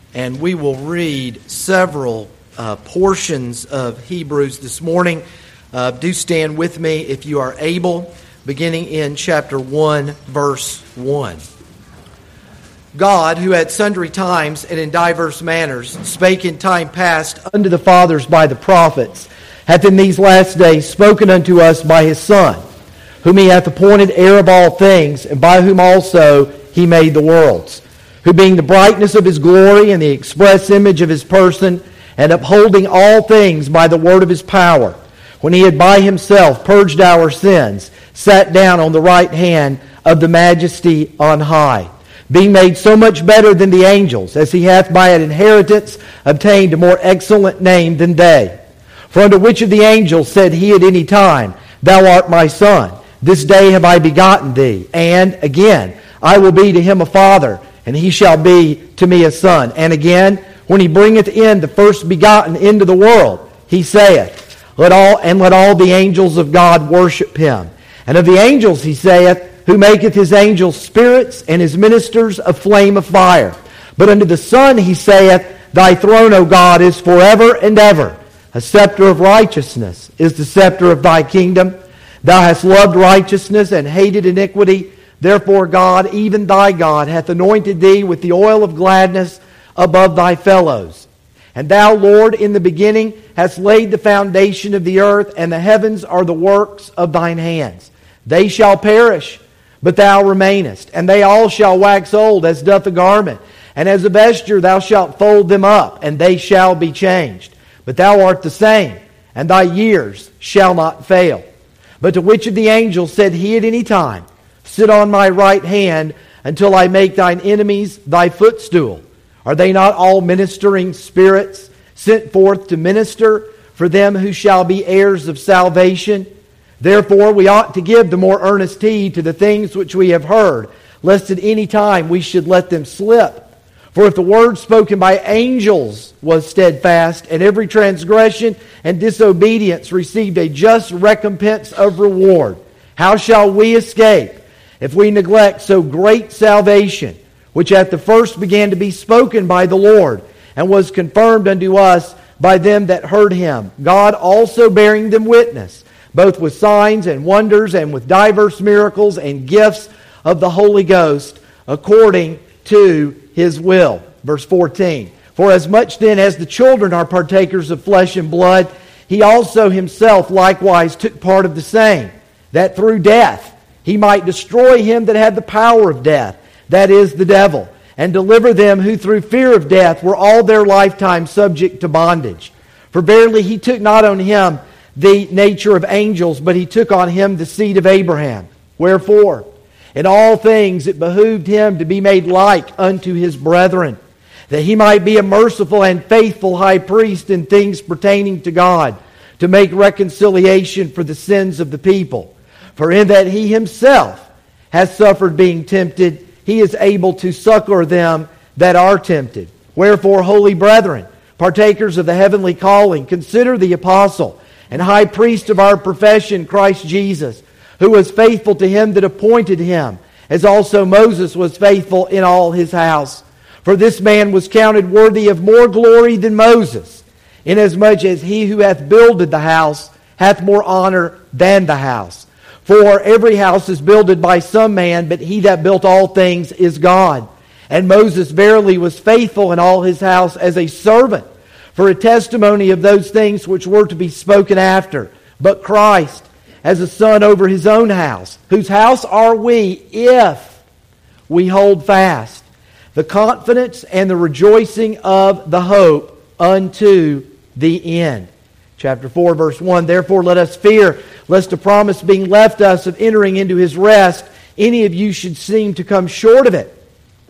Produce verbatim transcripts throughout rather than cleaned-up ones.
and we will read several uh, portions of Hebrews this morning. Uh, do stand with me if you are able, beginning in chapter one, verse one. God, who at sundry times and in diverse manners spake in time past unto the fathers by the prophets, hath in these last days spoken unto us by his Son, whom he hath appointed heir of all things, and by whom also he made the worlds, who being the brightness of his glory and the express image of his person, and upholding all things by the word of his power, when he had by himself purged our sins, sat down on the right hand of the majesty on high, being made so much better than the angels, as he hath by an inheritance obtained a more excellent name than they. For unto which of the angels said he at any time, Thou art my Son, this day have I begotten thee, and again, I will be to him a father, and he shall be to me a son. And again, when he bringeth in the first begotten into the world, he saith, Let all and let all the angels of God worship him. And of the angels he saith, who maketh his angels spirits and his ministers a flame of fire. But unto the Son he saith, Thy throne, O God, is forever and ever. A scepter of righteousness is the scepter of thy kingdom. Thou hast loved righteousness and hated iniquity. Therefore God, even thy God, hath anointed thee with the oil of gladness above thy fellows. And thou, Lord, in the beginning hast laid the foundation of the earth, and the heavens are the works of thine hands. They shall perish, but thou remainest, and they all shall wax old as doth a garment. And as a vesture thou shalt fold them up, and they shall be changed. But thou art the same, and thy years shall not fail. But to which of the angels said he at any time, Sit on my right hand until I make thine enemies thy footstool? Are they not all ministering spirits sent forth to minister for them who shall be heirs of salvation? Therefore we ought to give the more earnest heed to the things which we have heard, lest at any time we should let them slip. For if the word spoken by angels was steadfast, and every transgression and disobedience received a just recompense of reward, how shall we escape if we neglect so great salvation, which at the first began to be spoken by the Lord, and was confirmed unto us by them that heard him, God also bearing them witness, both with signs and wonders, and with diverse miracles and gifts of the Holy Ghost, according to his will. Verse fourteen. For as much then as the children are partakers of flesh and blood, he also himself likewise took part of the same, that through death he might destroy him that had the power of death, that is, the devil, and deliver them who through fear of death were all their lifetime subject to bondage. For verily he took not on him the nature of angels, but he took on him the seed of Abraham. Wherefore, in all things it behooved him to be made like unto his brethren, that he might be a merciful and faithful high priest in things pertaining to God, to make reconciliation for the sins of the people. For in that he himself has suffered being tempted, he is able to succor them that are tempted. Wherefore, holy brethren, partakers of the heavenly calling, consider the apostle and high priest of our profession, Christ Jesus, who was faithful to him that appointed him, as also Moses was faithful in all his house. For this man was counted worthy of more glory than Moses, inasmuch as he who hath builded the house hath more honor than the house. For every house is builded by some man, but he that built all things is God. And Moses verily was faithful in all his house as a servant, for a testimony of those things which were to be spoken after. But Christ, as a son over his own house, whose house are we if we hold fast the confidence and the rejoicing of the hope unto the end. Chapter four, verse one, Therefore let us fear, lest a promise being left us of entering into his rest, any of you should seem to come short of it.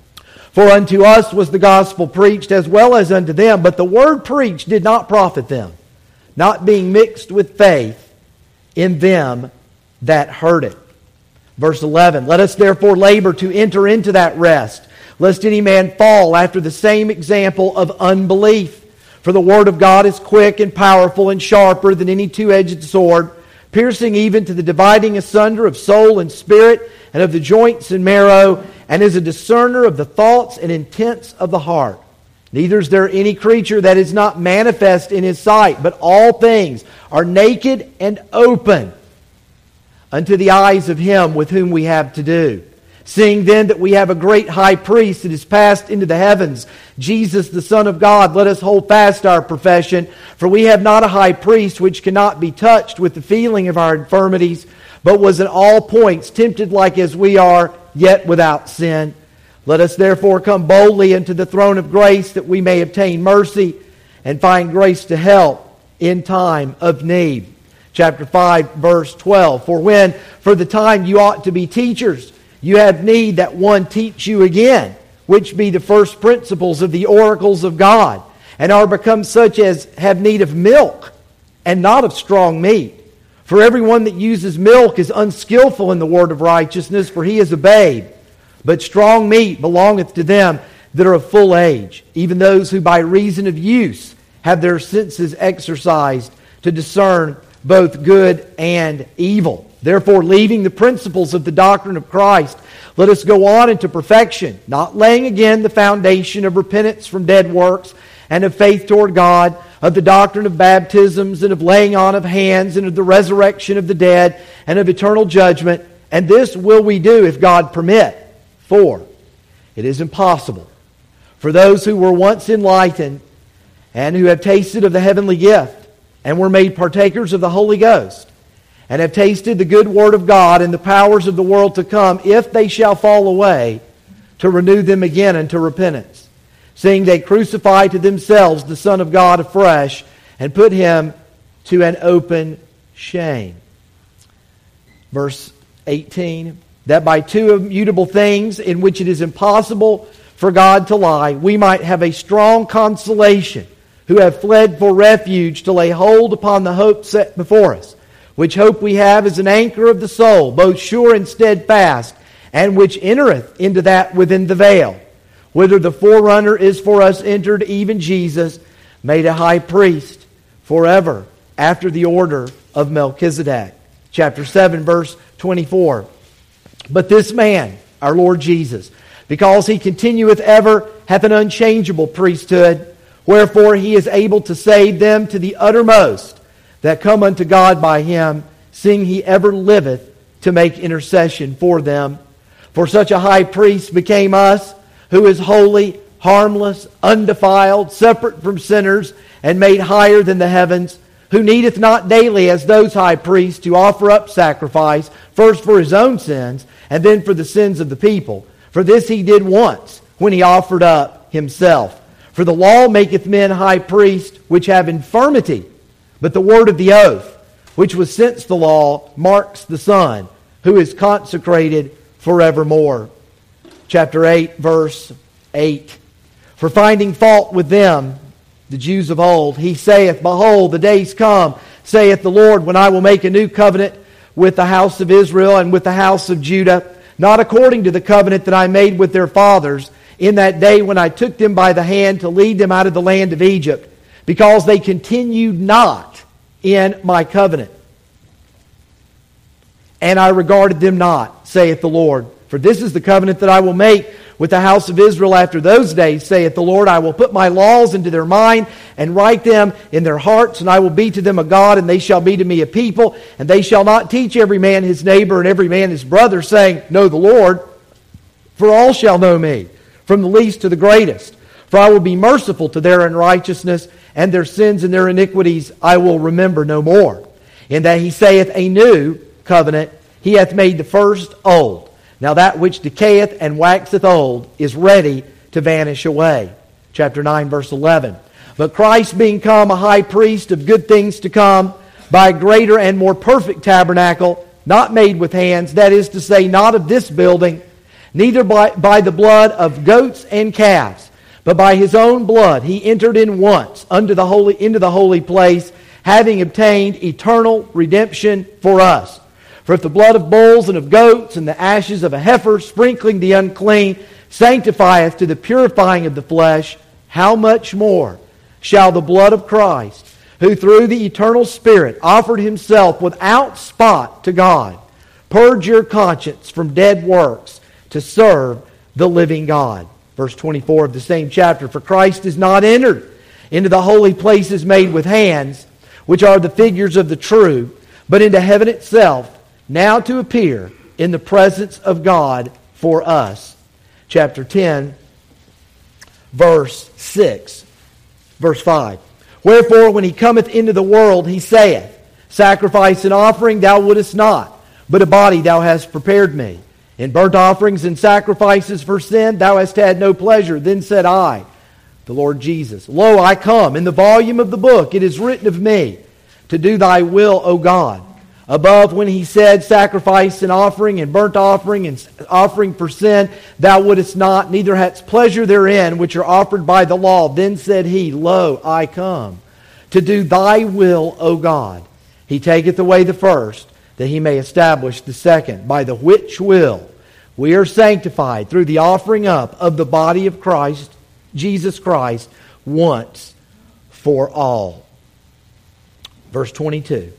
For unto us was the gospel preached as well as unto them, but the word preached did not profit them, not being mixed with faith in them that heard it. Verse eleven, Let us therefore labor to enter into that rest, lest any man fall after the same example of unbelief. For the word of God is quick and powerful and sharper than any two-edged sword, piercing even to the dividing asunder of soul and spirit, and of the joints and marrow, and is a discerner of the thoughts and intents of the heart. Neither is there any creature that is not manifest in his sight, but all things are naked and open unto the eyes of him with whom we have to do. Seeing then that we have a great high priest that is passed into the heavens, Jesus the Son of God, let us hold fast our profession. For we have not a high priest which cannot be touched with the feeling of our infirmities, but was in all points tempted like as we are, yet without sin. Let us therefore come boldly into the throne of grace, that we may obtain mercy and find grace to help in time of need. Chapter five, verse twelve. For when for the time you ought to be teachers, you have need that one teach you again, which be the first principles of the oracles of God, and are become such as have need of milk, and not of strong meat. For everyone that uses milk is unskillful in the word of righteousness, for he is a babe. But strong meat belongeth to them that are of full age, even those who by reason of use have their senses exercised to discern both good and evil. Therefore, leaving the principles of the doctrine of Christ, let us go on into perfection, not laying again the foundation of repentance from dead works and of faith toward God, of the doctrine of baptisms and of laying on of hands and of the resurrection of the dead and of eternal judgment. And this will we do if God permit. For it is impossible for those who were once enlightened and who have tasted of the heavenly gift and were made partakers of the Holy Ghost and have tasted the good word of God and the powers of the world to come, if they shall fall away, to renew them again unto repentance, seeing they crucify to themselves the Son of God afresh and put him to an open shame. Verse eighteen. That by two immutable things in which it is impossible for God to lie, we might have a strong consolation, who have fled for refuge to lay hold upon the hope set before us, which hope we have as an anchor of the soul, both sure and steadfast, and which entereth into that within the veil, whither the forerunner is for us entered, even Jesus, made a high priest forever, after the order of Melchizedek. Chapter seven, verse twenty-four. But this man, our Lord Jesus, because he continueth ever, hath an unchangeable priesthood, wherefore he is able to save them to the uttermost that come unto God by him, seeing he ever liveth to make intercession for them. For such a high priest became us, who is holy, harmless, undefiled, separate from sinners, and made higher than the heavens, who needeth not daily as those high priests to offer up sacrifice, first for his own sins, and then for the sins of the people. For this he did once, when he offered up himself. For the law maketh men high priests, which have infirmity, but the word of the oath, which was since the law, marks the Son, who is consecrated forevermore. Chapter eight, verse eight. For finding fault with them, the Jews of old, he saith, Behold, the days come, saith the Lord, when I will make a new covenant with the house of Israel and with the house of Judah, not according to the covenant that I made with their fathers in that day when I took them by the hand to lead them out of the land of Egypt, because they continued not in my covenant. And I regarded them not, saith the Lord. For this is the covenant that I will make with the house of Israel after those days, saith the Lord. I will put my laws into their mind and write them in their hearts, and I will be to them a God, and they shall be to me a people. And they shall not teach every man his neighbor and every man his brother, saying, Know the Lord, for all shall know me, from the least to the greatest. For I will be merciful to their unrighteousness, and their sins and their iniquities I will remember no more. In that he saith, A new covenant, he hath made the first old. Now that which decayeth and waxeth old is ready to vanish away. Chapter nine, verse eleven. But Christ being come a high priest of good things to come, by a greater and more perfect tabernacle, not made with hands, that is to say, not of this building, neither by, by the blood of goats and calves, but by his own blood he entered in once unto the holy, into the holy place, having obtained eternal redemption for us. For if the blood of bulls and of goats and the ashes of a heifer, sprinkling the unclean, sanctifieth to the purifying of the flesh, how much more shall the blood of Christ, who through the eternal Spirit offered himself without spot to God, purge your conscience from dead works to serve the living God. Verse twenty-four of the same chapter, for Christ is not entered into the holy places made with hands, which are the figures of the true, but into heaven itself, now to appear in the presence of God for us. Chapter ten, verse six, verse five. Wherefore, when he cometh into the world, he saith, sacrifice and offering thou wouldest not, but a body thou hast prepared me. In burnt offerings and sacrifices for sin thou hast had no pleasure. Then said I, the Lord Jesus, lo, I come. In the volume of the book it is written of me, to do thy will, O God. Above, when he said, sacrifice and offering and burnt offering and offering for sin thou wouldest not, neither hadst pleasure therein, which are offered by the law. Then said he, lo, I come, to do thy will, O God. He taketh away the first, that he may establish the second, by the which will we are sanctified through the offering up of the body of Christ, Jesus Christ, once for all. Verse twenty-two.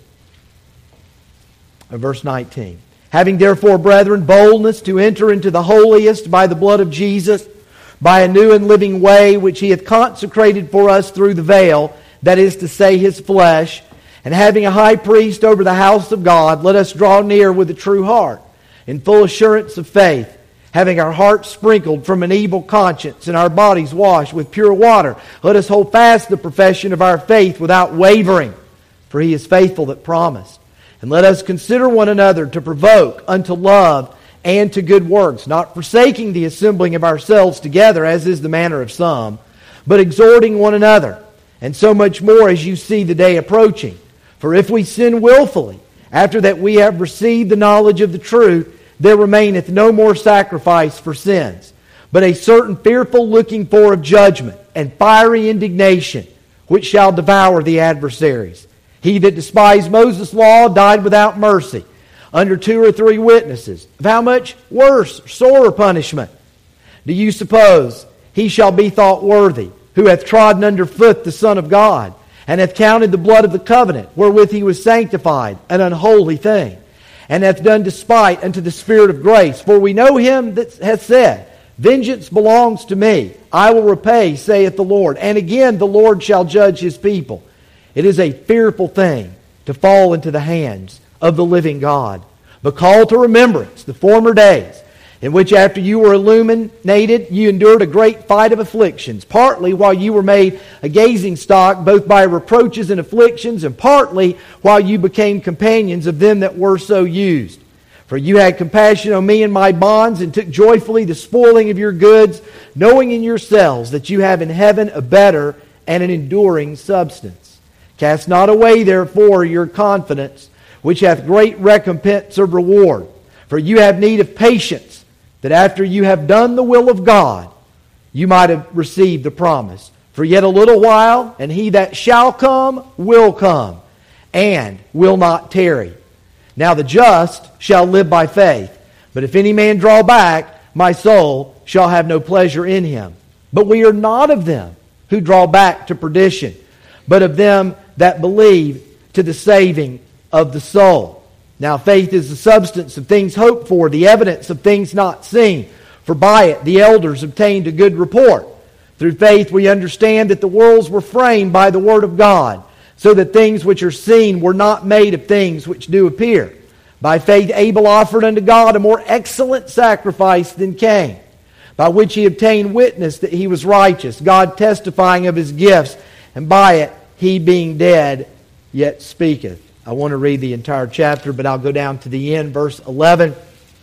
And verse nineteen. Having therefore, brethren, boldness to enter into the holiest by the blood of Jesus, by a new and living way which he hath consecrated for us through the veil, that is to say, his flesh, and having a high priest over the house of God, let us draw near with a true heart, in full assurance of faith, having our hearts sprinkled from an evil conscience and our bodies washed with pure water. Let us hold fast the profession of our faith without wavering, for he is faithful that promised. And let us consider one another to provoke unto love and to good works, not forsaking the assembling of ourselves together, as is the manner of some, but exhorting one another, and so much more as you see the day approaching. For if we sin willfully, after that we have received the knowledge of the truth, there remaineth no more sacrifice for sins, but a certain fearful looking for of judgment and fiery indignation, which shall devour the adversaries. He that despised Moses' law died without mercy, under two or three witnesses. Of how much worse, sorer punishment do you suppose he shall be thought worthy, who hath trodden under foot the Son of God, and hath counted the blood of the covenant, wherewith he was sanctified, an unholy thing, and hath done despite unto the Spirit of grace? For we know him that hath said, vengeance belongs to me, I will repay, saith the Lord. And again the Lord shall judge his people. It is a fearful thing to fall into the hands of the living God. But call to remembrance the former days, in which after you were illuminated, you endured a great fight of afflictions, partly while you were made a gazing stock, both by reproaches and afflictions, and partly while you became companions of them that were so used. For you had compassion on me and my bonds, and took joyfully the spoiling of your goods, knowing in yourselves that you have in heaven a better and an enduring substance. Cast not away, therefore, your confidence, which hath great recompense of reward. For you have need of patience, that after you have done the will of God, you might have received the promise. For yet a little while, and he that shall come will come, and will not tarry. Now the just shall live by faith. But if any man draw back, my soul shall have no pleasure in him. But we are not of them who draw back to perdition, but of them that believe to the saving of the soul. Now faith is the substance of things hoped for, the evidence of things not seen. For by it the elders obtained a good report. Through faith we understand that the worlds were framed by the word of God, so that things which are seen were not made of things which do appear. By faith Abel offered unto God a more excellent sacrifice than Cain, by which he obtained witness that he was righteous, God testifying of his gifts, and by it he being dead yet speaketh. I want to read the entire chapter, but I'll go down to the end, verse eleven,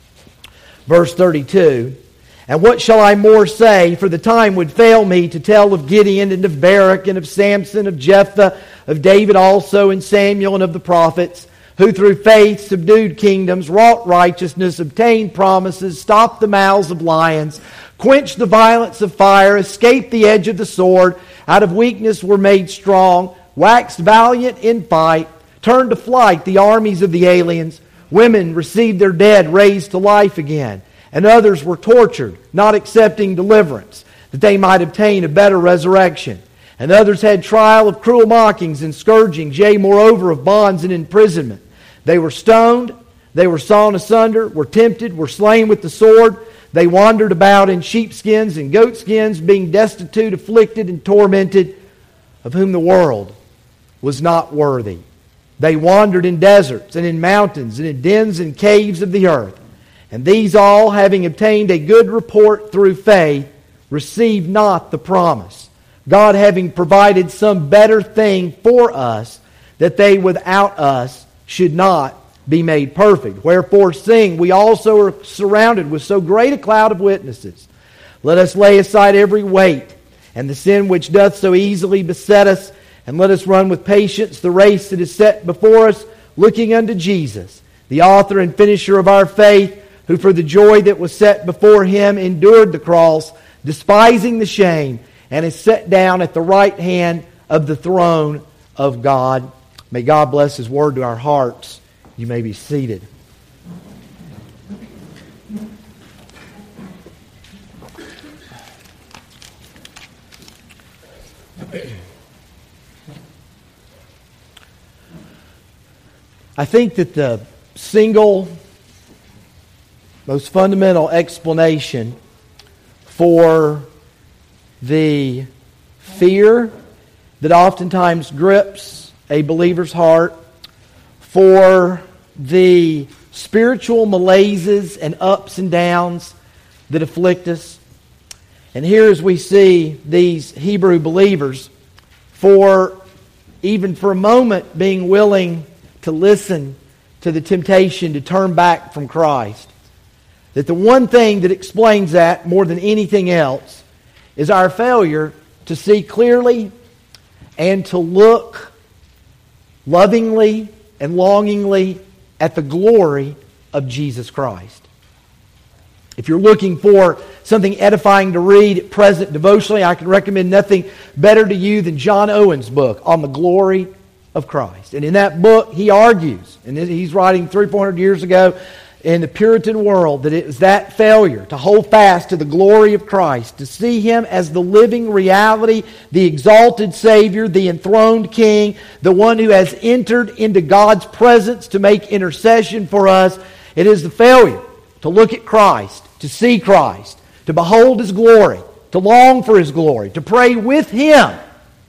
verse thirty-two. And what shall I more say? For the time would fail me to tell of Gideon and of Barak and of Samson, of Jephthah, of David also, and Samuel, and of the prophets, who through faith subdued kingdoms, wrought righteousness, obtained promises, stopped the mouths of lions, quenched the violence of fire, escaped the edge of the sword, out of weakness were made strong, waxed valiant in fight, turned to flight the armies of the aliens. Women received their dead raised to life again, and others were tortured, not accepting deliverance, that they might obtain a better resurrection. And others had trial of cruel mockings and scourgings, yea, moreover, of bonds and imprisonment. They were stoned, they were sawn asunder, were tempted, were slain with the sword. They wandered about in sheepskins and goatskins, being destitute, afflicted, and tormented, of whom the world was not worthy. They wandered in deserts and in mountains and in dens and caves of the earth. And these all, having obtained a good report through faith, received not the promise, God having provided some better thing for us, that they without us should not be made perfect. Wherefore, seeing we also are surrounded with so great a cloud of witnesses, let us lay aside every weight and the sin which doth so easily beset us, and let us run with patience the race that is set before us, looking unto Jesus, the author and finisher of our faith, who for the joy that was set before Him endured the cross, despising the shame, and is set down at the right hand of the throne of God. May God bless His word to our hearts. You may be seated. I think that the single most fundamental explanation for the fear that oftentimes grips a believer's heart, for the spiritual malaises and ups and downs that afflict us. And here as we see these Hebrew believers, for even for a moment being willing to listen to the temptation to turn back from Christ, that the one thing that explains that more than anything else is our failure to see clearly and to look lovingly and longingly at the glory of Jesus Christ. If you're looking for something edifying to read at present devotionally, I can recommend nothing better to you than John Owen's book on the glory of Christ. And in that book, he argues, and he's writing three, four hundred years ago in the Puritan world, that it was that failure to hold fast to the glory of Christ, to see Him as the living reality, the exalted Savior, the enthroned King, the one who has entered into God's presence to make intercession for us. It is the failure to look at Christ, to see Christ, to behold His glory, to long for His glory, to pray with Him,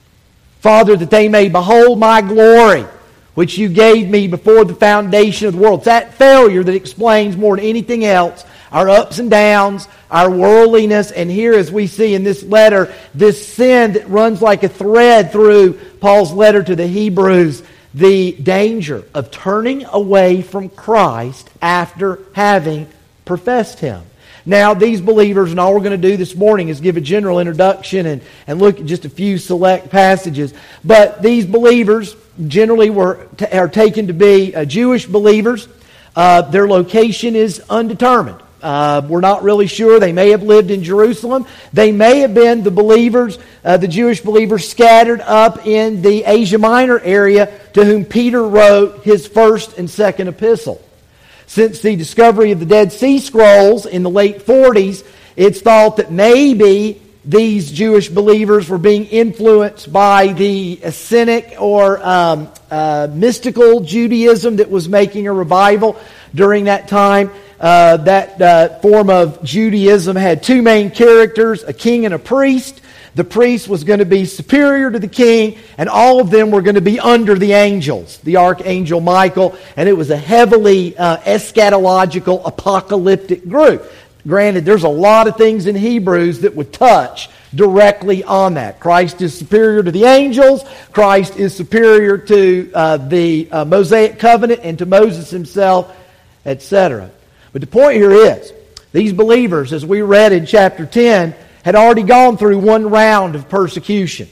Father, that they may behold my glory, which you gave me before the foundation of the world. It's that failure that explains more than anything else our ups and downs, our worldliness, and here as we see in this letter, this sin that runs like a thread through Paul's letter to the Hebrews, the danger of turning away from Christ after having professed Him. Now, these believers, and all we're going to do this morning is give a general introduction and, and look at just a few select passages. But these believers generally were t- are taken to be uh, Jewish believers. Uh, their location is undetermined. Uh, we're not really sure. They may have lived in Jerusalem. They may have been the believers, uh, the Jewish believers scattered up in the Asia Minor area to whom Peter wrote his first and second epistle. Since the discovery of the Dead Sea Scrolls in the late forties, it's thought that maybe these Jewish believers were being influenced by the Essenic or um, uh, mystical Judaism that was making a revival during that time. Uh, that uh, form of Judaism had two main characters, a king and a priest. The priest was going to be superior to the king, and all of them were going to be under the angels, the archangel Michael, and it was a heavily uh, eschatological, apocalyptic group. Granted, there's a lot of things in Hebrews that would touch directly on that. Christ is superior to the angels. Christ is superior to uh, the uh, Mosaic covenant and to Moses himself, et cetera. But the point here is, these believers, as we read in chapter ten, had already gone through one round of persecution.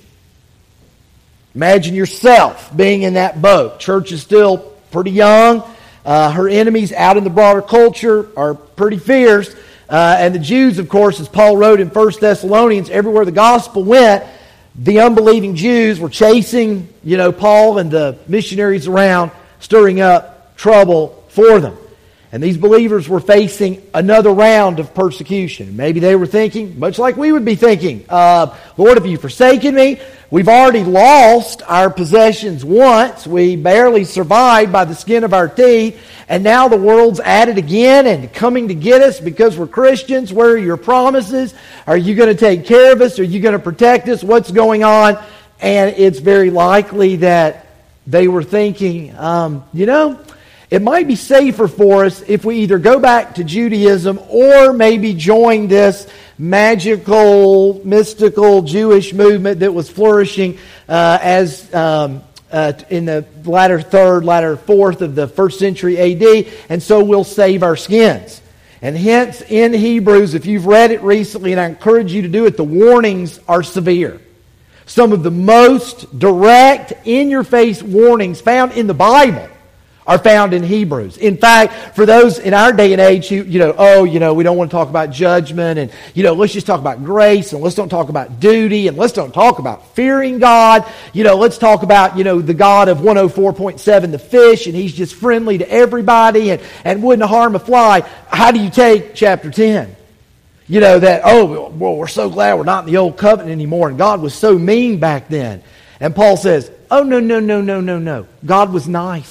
Imagine yourself being in that boat. Church is still pretty young. Uh, her enemies out in the broader culture are pretty fierce. Uh, and the Jews, of course, as Paul wrote in First Thessalonians, everywhere the gospel went, the unbelieving Jews were chasing, you know, Paul and the missionaries around, stirring up trouble for them. And these believers were facing another round of persecution. Maybe they were thinking, much like we would be thinking, uh, Lord, have you forsaken me? We've already lost our possessions once. We barely survived by the skin of our teeth. And now the world's at it again and coming to get us because we're Christians. Where are your promises? Are you going to take care of us? Are you going to protect us? What's going on? And it's very likely that they were thinking, um, you know, it might be safer for us if we either go back to Judaism or maybe join this magical, mystical Jewish movement that was flourishing uh, as um, uh, in the latter third, latter fourth of the first century A D, and so we'll save our skins. And hence, in Hebrews, if you've read it recently, and I encourage you to do it, the warnings are severe. Some of the most direct, in-your-face warnings found in the Bible are found in Hebrews. In fact, for those in our day and age who, you know, oh, you know, we don't want to talk about judgment, and, you know, let's just talk about grace, and let's don't talk about duty, and let's don't talk about fearing God. You know, let's talk about, you know, the God of one oh four point seven, the fish, and He's just friendly to everybody and, and wouldn't harm a fly. How do you take chapter ten? You know, that, oh, well, we're so glad we're not in the old covenant anymore, and God was so mean back then. And Paul says, oh, no, no, no, no, no, no. God was nice.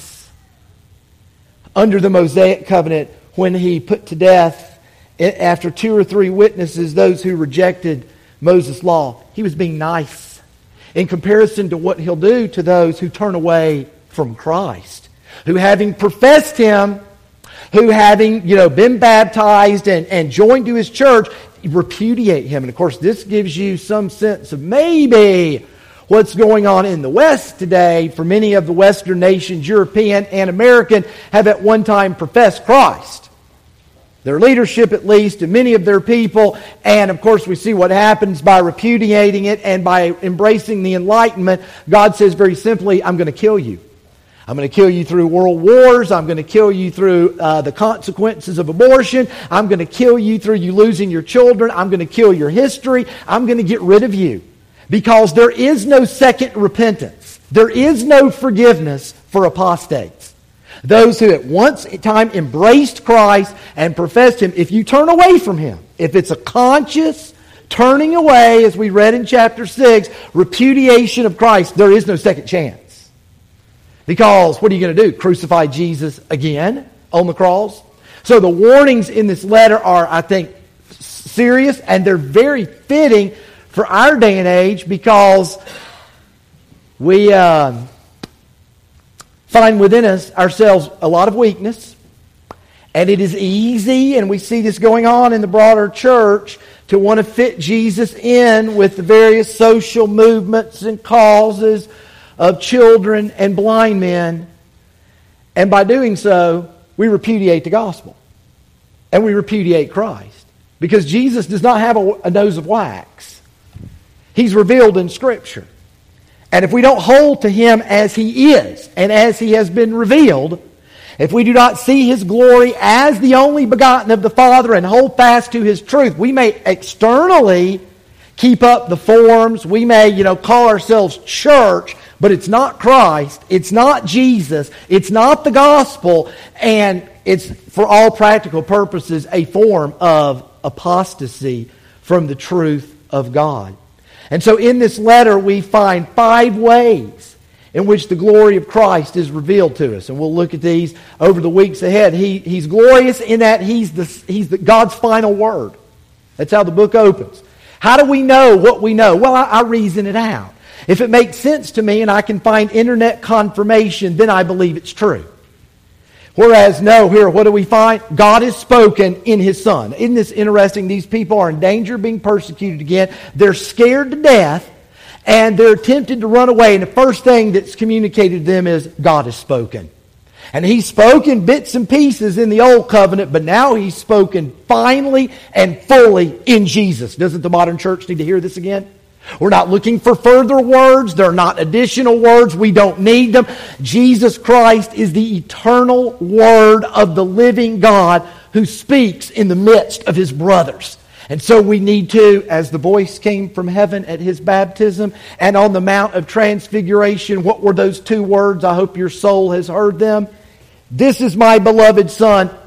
Under the Mosaic covenant, when He put to death, after two or three witnesses, those who rejected Moses' law, He was being nice in comparison to what He'll do to those who turn away from Christ, who having professed Him, who having, you know, been baptized and, and joined to His church, repudiate Him. And of course, this gives you some sense of maybe what's going on in the West today. For many of the Western nations, European and American, have at one time professed Christ. Their leadership, at least, and many of their people. And of course, we see what happens by repudiating it and by embracing the Enlightenment. God says very simply, I'm going to kill you. I'm going to kill you through world wars. I'm going to kill you through uh, the consequences of abortion. I'm going to kill you through you losing your children. I'm going to kill your history. I'm going to get rid of you. Because there is no second repentance. There is no forgiveness for apostates. Those who at one time embraced Christ and professed Him, if you turn away from Him, if it's a conscious turning away, as we read in chapter six, repudiation of Christ, there is no second chance. Because what are you going to do? Crucify Jesus again on the cross? So the warnings in this letter are, I think, serious, and they're very fitting for our day and age, because we uh, find within us ourselves a lot of weakness, and it is easy, and we see this going on in the broader church, to want to fit Jesus in with the various social movements and causes of children and blind men. And by doing so, we repudiate the gospel, and we repudiate Christ, because Jesus does not have a, a nose of wax. He's revealed in Scripture. And if we don't hold to Him as He is and as He has been revealed, if we do not see His glory as the only begotten of the Father and hold fast to His truth, we may externally keep up the forms. We may, you know, call ourselves church, but it's not Christ. It's not Jesus. It's not the gospel. And it's, for all practical purposes, a form of apostasy from the truth of God. And so in this letter we find five ways in which the glory of Christ is revealed to us. And we'll look at these over the weeks ahead. He, he's glorious in that He's, the, he's the, God's final word. That's how the book opens. How do we know what we know? Well, I, I reason it out. If it makes sense to me and I can find internet confirmation, then I believe it's true. Whereas, no, here, what do we find? God has spoken in His Son. Isn't this interesting? These people are in danger of being persecuted again. They're scared to death, and they're tempted to run away. And the first thing that's communicated to them is, God has spoken. And He's spoken bits and pieces in the Old Covenant, but now He's spoken finally and fully in Jesus. Doesn't the modern church need to hear this again? We're not looking for further words. They're not additional words. We don't need them. Jesus Christ is the eternal Word of the living God who speaks in the midst of His brothers. And so we need to, as the voice came from heaven at His baptism and on the Mount of Transfiguration, what were those two words? I hope your soul has heard them. This is my beloved Son,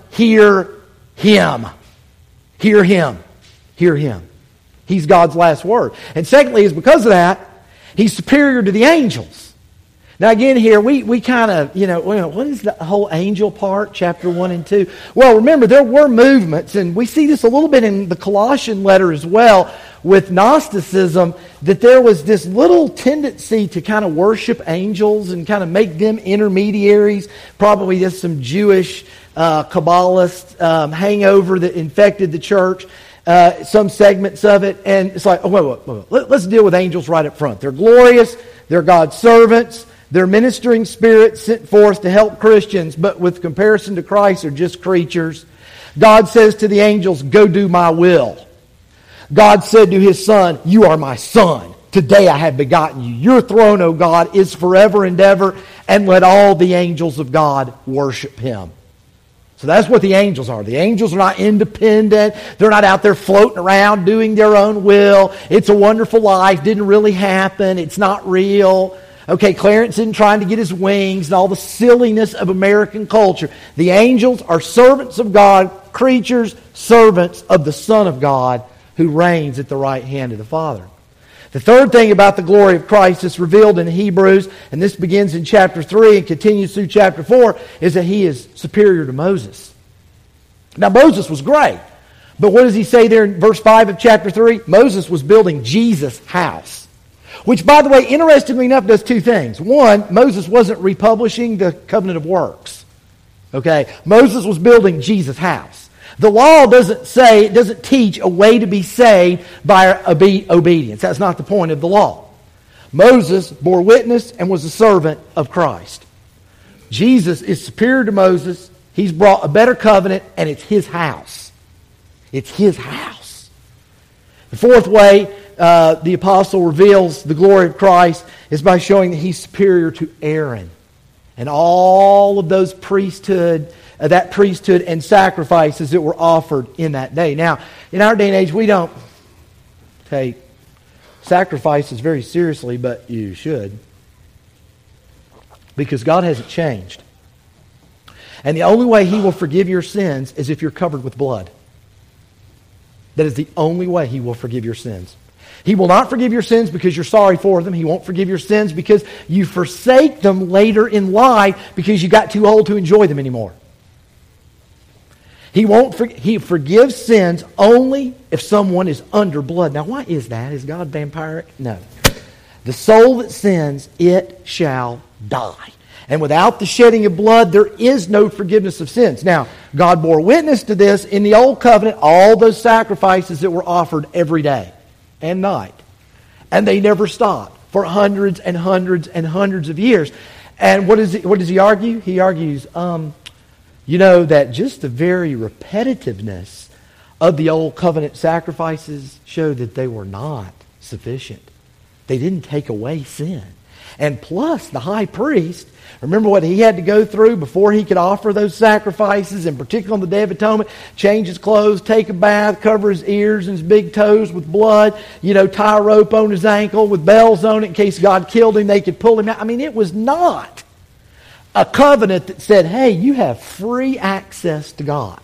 hear Him. Hear Him. Hear Him. He's God's last word. And secondly, is because of that, He's superior to the angels. Now again here, we, we kind of, you know, what is the whole angel part, chapter one and two? Well, remember, there were movements, and we see this a little bit in the Colossian letter as well, with Gnosticism, that there was this little tendency to kind of worship angels and kind of make them intermediaries. Probably just some Jewish uh, Kabbalist um, hangover that infected the church. Uh, some segments of it, and it's like, oh, wait, wait, wait, wait. Let's deal with angels right up front. They're glorious, they're God's servants, they're ministering spirits sent forth to help Christians, but with comparison to Christ, they're just creatures. God says to the angels, go do my will. God said to His Son, you are my Son. Today I have begotten you. Your throne, O God, is forever and ever, and let all the angels of God worship Him. So that's what the angels are. The angels are not independent. They're not out there floating around doing their own will. It's a wonderful life. Didn't really happen. It's not real. Okay, Clarence isn't trying to get his wings and all the silliness of American culture. The angels are servants of God, creatures, servants of the Son of God who reigns at the right hand of the Father. The third thing about the glory of Christ that's revealed in Hebrews, and this begins in chapter three and continues through chapter four, is that He is superior to Moses. Now Moses was great, but what does he say there in verse five of chapter three? Moses was building Jesus' house. Which, by the way, interestingly enough, does two things. One, Moses wasn't republishing the covenant of works. Okay? Moses was building Jesus' house. The law doesn't say, it doesn't teach a way to be saved by obe- obedience. That's not the point of the law. Moses bore witness and was a servant of Christ. Jesus is superior to Moses. He's brought a better covenant, and it's His house. It's His house. The fourth way uh, the apostle reveals the glory of Christ is by showing that He's superior to Aaron and all of those priesthood Uh, that priesthood and sacrifices that were offered in that day. Now, in our day and age, we don't take sacrifices very seriously, but you should. Because God hasn't changed. And the only way He will forgive your sins is if you're covered with blood. That is the only way He will forgive your sins. He will not forgive your sins because you're sorry for them. He won't forgive your sins because you forsake them later in life because you got too old to enjoy them anymore. He won't. For, he forgives sins only if someone is under blood. Now, why is that? Is God vampiric? No. The soul that sins, it shall die. And without the shedding of blood, there is no forgiveness of sins. Now, God bore witness to this in the Old Covenant, all those sacrifices that were offered every day and night. And they never stopped for hundreds and hundreds and hundreds of years. And what, is it, what does he argue? He argues, um, you know, that just the very repetitiveness of the Old Covenant sacrifices showed that they were not sufficient. They didn't take away sin. And plus, the high priest, remember what he had to go through before he could offer those sacrifices, and particularly on the Day of Atonement, change his clothes, take a bath, cover his ears and his big toes with blood, you know, tie a rope on his ankle with bells on it in case God killed him, they could pull him out. I mean, it was not a covenant that said, hey, you have free access to God.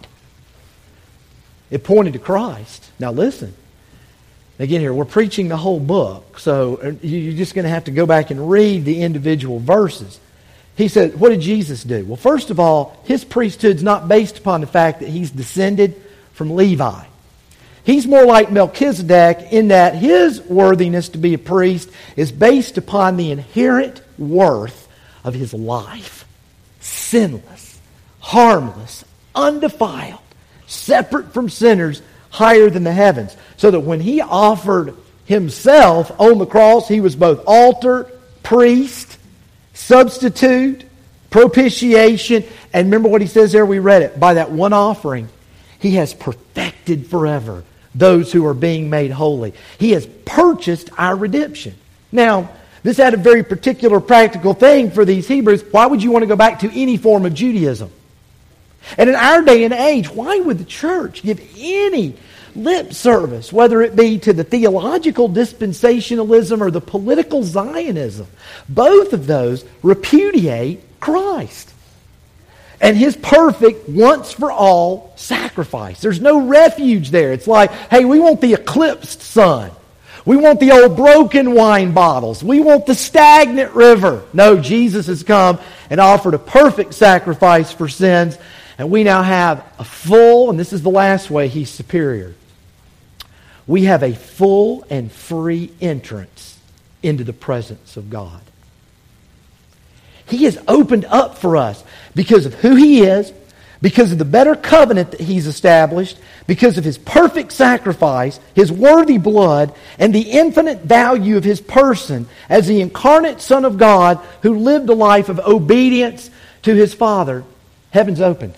It pointed to Christ. Now listen. Again here, we're preaching the whole book, so you're just going to have to go back and read the individual verses. He said, what did Jesus do? Well, first of all, His priesthood's not based upon the fact that He's descended from Levi. He's more like Melchizedek in that His worthiness to be a priest is based upon the inherent worth of His life. Sinless, harmless, undefiled, separate from sinners, higher than the heavens. So that when He offered Himself on the cross, He was both altar, priest, substitute, propitiation. And remember what He says there, we read it. By that one offering, He has perfected forever those who are being made holy. He has purchased our redemption. Now, this had a very particular practical thing for these Hebrews. Why would you want to go back to any form of Judaism? And in our day and age, why would the church give any lip service, whether it be to the theological dispensationalism or the political Zionism? Both of those repudiate Christ. and His perfect, once-for-all sacrifice. There's no refuge there. It's like, hey, we want the eclipsed sun. We want the old broken wine bottles. We want the stagnant river. No, Jesus has come and offered a perfect sacrifice for sins, and we now have a full, and this is the last way He's superior, we have a full and free entrance into the presence of God. He has opened up for us because of who He is, because of the better covenant that He's established, because of His perfect sacrifice, His worthy blood, and the infinite value of His person as the incarnate Son of God who lived a life of obedience to His Father. Heaven's opened.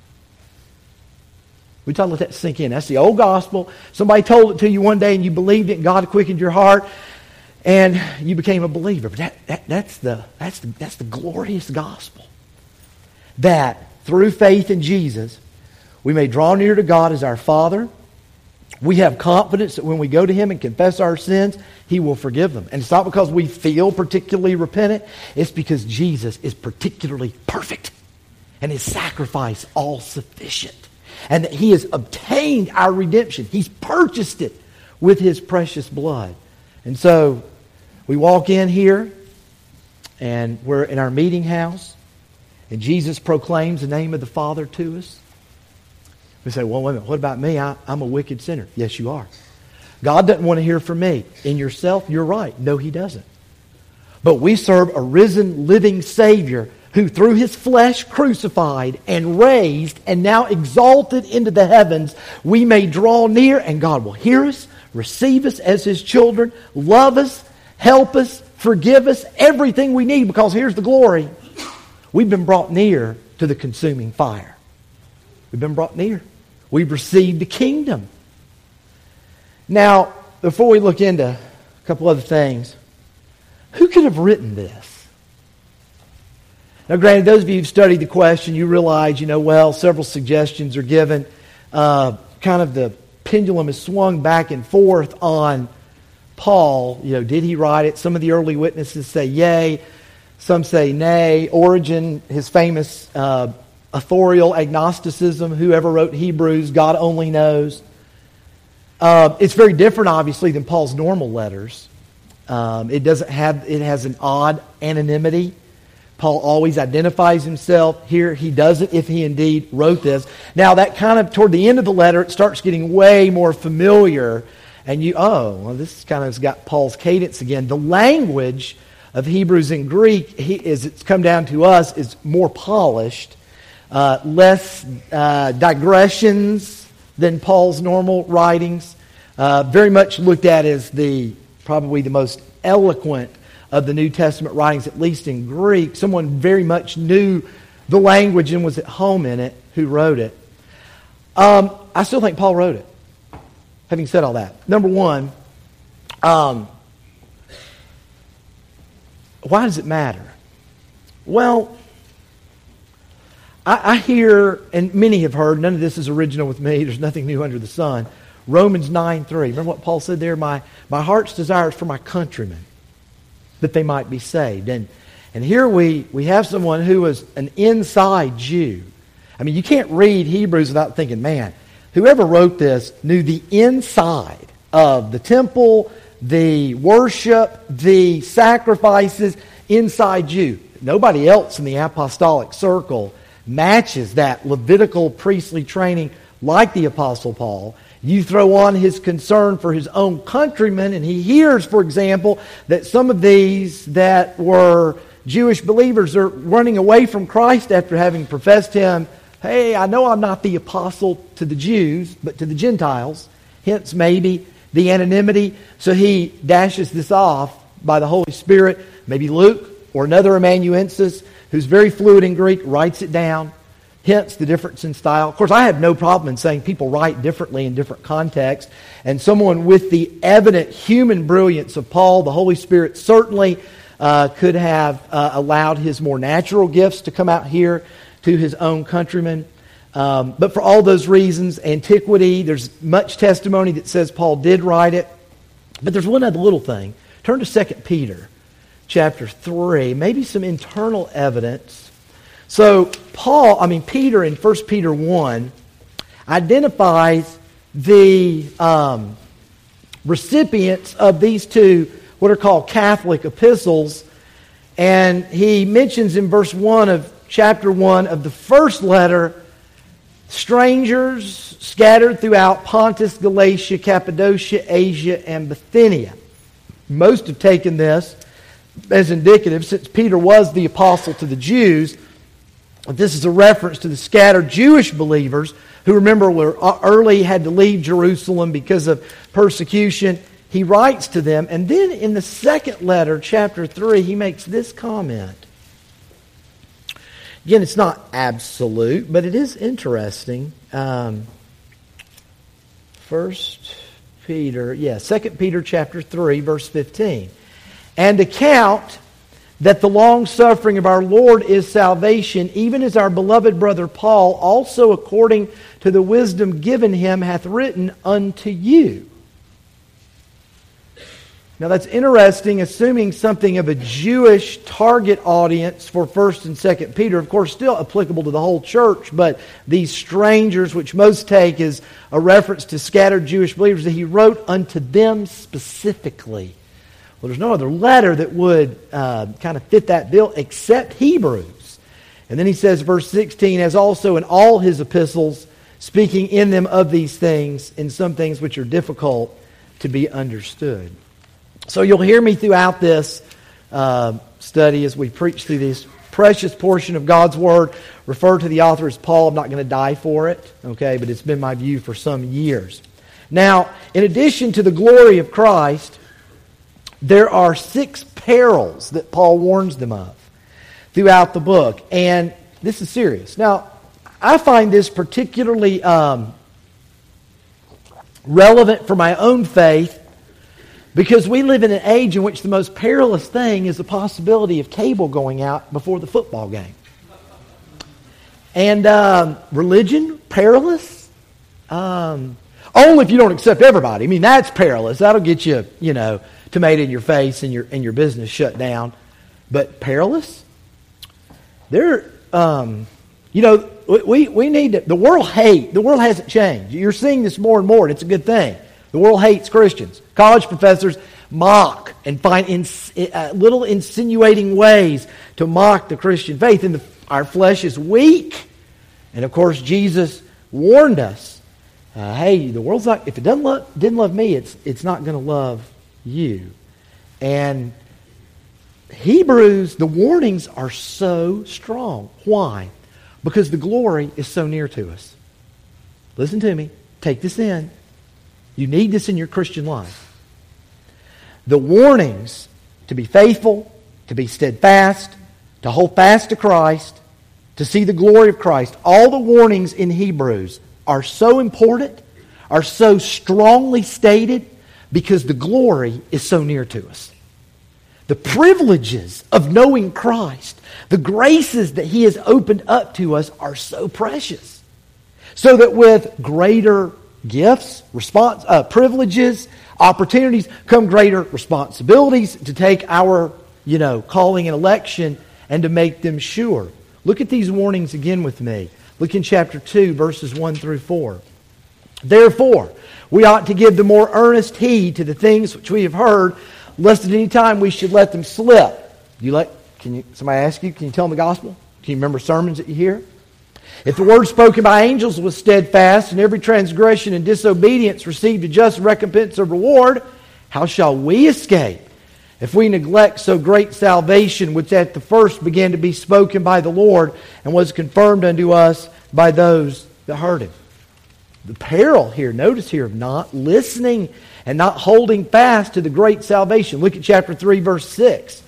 We try to let that sink in. That's the old gospel. Somebody told it to you one day and you believed it and God quickened your heart and you became a believer. But that, that, that's, the, that's, the, that's the glorious gospel. That through faith in Jesus, we may draw near to God as our Father. We have confidence that when we go to Him and confess our sins, He will forgive them. And it's not because we feel particularly repentant. It's because Jesus is particularly perfect and His sacrifice all sufficient. And that He has obtained our redemption. He's purchased it with His precious blood. And so we walk in here and we're in our meeting house and Jesus proclaims the name of the Father to us. We say, well, wait a minute, what about me? I, I'm a wicked sinner. Yes, you are. God doesn't want to hear from me. In yourself, you're right. No, He doesn't. But we serve a risen, living Savior who through His flesh crucified and raised and now exalted into the heavens, we may draw near and God will hear us, receive us as His children, love us, help us, forgive us, everything we need, because here's the glory. We've been brought near to the consuming fire. We've been brought near. We've received the kingdom. Now, before we look into a couple other things, who could have written this? Now, granted, those of you who've studied the question, you realize, you know, well, several suggestions are given. Uh, kind of the pendulum is swung back and forth on Paul. You know, did he write it? Some of the early witnesses say yay. Some say nay. Origen, his famous uh, authorial agnosticism, whoever wrote Hebrews, God only knows. Uh, it's very different, obviously, than Paul's normal letters. Um, it doesn't have. It has an odd anonymity. Paul always identifies himself. Here he does it if he indeed wrote this. Now that kind of toward the end of the letter, it starts getting way more familiar. And you, oh, well, this kind of has got Paul's cadence again. The language of Hebrews in Greek, he, as it's come down to us, is more polished, uh, less uh, digressions than Paul's normal writings. Uh, very much looked at as the probably the most eloquent of the New Testament writings, at least in Greek. Someone very much knew the language and was at home in it who wrote it. Um, I still think Paul wrote it. Having said all that, number one, um, why does it matter? Well, I, I hear, and many have heard, none of this is original with me, there's nothing new under the sun, Romans nine three. Remember what Paul said there? My, my heart's desire is for my countrymen, that they might be saved. And and here we, we have someone who was an inside Jew. I mean, you can't read Hebrews without thinking, man, whoever wrote this knew the inside of the temple, the worship, the sacrifices, inside Jew. Nobody else in the apostolic circle matches that Levitical priestly training like the Apostle Paul. You throw on his concern for his own countrymen, and he hears, for example, that some of these that were Jewish believers are running away from Christ after having professed Him. Hey, I know I'm not the apostle to the Jews, but to the Gentiles. Hence, maybe the anonymity. So he dashes this off by the Holy Spirit. Maybe Luke or another amanuensis who's very fluent in Greek writes it down. Hence the difference in style. Of course, I have no problem in saying people write differently in different contexts. And someone with the evident human brilliance of Paul, the Holy Spirit certainly uh, could have uh, allowed his more natural gifts to come out here to his own countrymen. Um, but for all those reasons, antiquity, there's much testimony that says Paul did write it. But there's one other little thing. Turn to Second Peter chapter three. Maybe some internal evidence So Paul, I mean Peter in First Peter one identifies the um, recipients of these two, what are called Catholic epistles. And he mentions in verse one of chapter one of the first letter, strangers scattered throughout Pontus, Galatia, Cappadocia, Asia, and Bithynia. Most have taken this as indicative, since Peter was the apostle to the Jews. This is a reference to the scattered Jewish believers who, remember, were early had to leave Jerusalem because of persecution. He writes to them, and then in the second letter, chapter three, he makes this comment. Again, it's not absolute, but it is interesting. Um, First Peter, yeah, Second Peter chapter three, verse fifteen. And account that the long suffering of our Lord is salvation, even as our beloved brother Paul, also according to the wisdom given him, hath written unto you. Now that's interesting, assuming something of a Jewish target audience for First and Second Peter. Of course, still applicable to the whole church, but these strangers, which most take as a reference to scattered Jewish believers, that he wrote unto them specifically. Well, there's no other letter that would uh, kind of fit that bill except Hebrews. And then he says, verse sixteen, as also in all his epistles, speaking in them of these things, in some things which are difficult to be understood. So you'll hear me throughout this uh, study as we preach through this precious portion of God's Word. Refer to the author as Paul. I'm not going to die for it, okay, but it's been my view for some years. Now, in addition to the glory of Christ, there are six perils that Paul warns them of throughout the book. And this is serious. Now, I find this particularly um, relevant for my own faith, because we live in an age in which the most perilous thing is the possibility of cable going out before the football game. And um, religion, perilous? Um, only if you don't accept everybody. I mean, that's perilous. That'll get you, you know, tomato in your face and your and your business shut down. But perilous? There, um, you know, we we need to, the world hate. The world hasn't changed. You're seeing this more and more, and it's a good thing. The world hates Christians. College professors mock and find ins, uh, little insinuating ways to mock the Christian faith. And the, our flesh is weak. And of course, Jesus warned us, uh, hey, the world's not, if it doesn't love, didn't love me, it's, it's not going to love you. And Hebrews, the warnings are so strong. Why? Because the glory is so near to us. Listen to me. Take this in. You need this in your Christian life. The warnings to be faithful, to be steadfast, to hold fast to Christ, to see the glory of Christ, all the warnings in Hebrews are so important, are so strongly stated, because the glory is so near to us. The privileges of knowing Christ, the graces that He has opened up to us are so precious. So that with greater gifts, response, uh, privileges, opportunities, come greater responsibilities to take our, you know, calling and election and to make them sure. Look at these warnings again with me. Look in chapter two, verses one through four. Therefore, we ought to give the more earnest heed to the things which we have heard, lest at any time we should let them slip. You let? Can you? Somebody ask you? Can you tell them the gospel? Can you remember sermons that you hear? If the word spoken by angels was steadfast, and every transgression and disobedience received a just recompense of reward, how shall we escape if we neglect so great salvation, which at the first began to be spoken by the Lord, and was confirmed unto us by those that heard Him? The peril here, notice here, of not listening and not holding fast to the great salvation. Look at chapter three, verse six.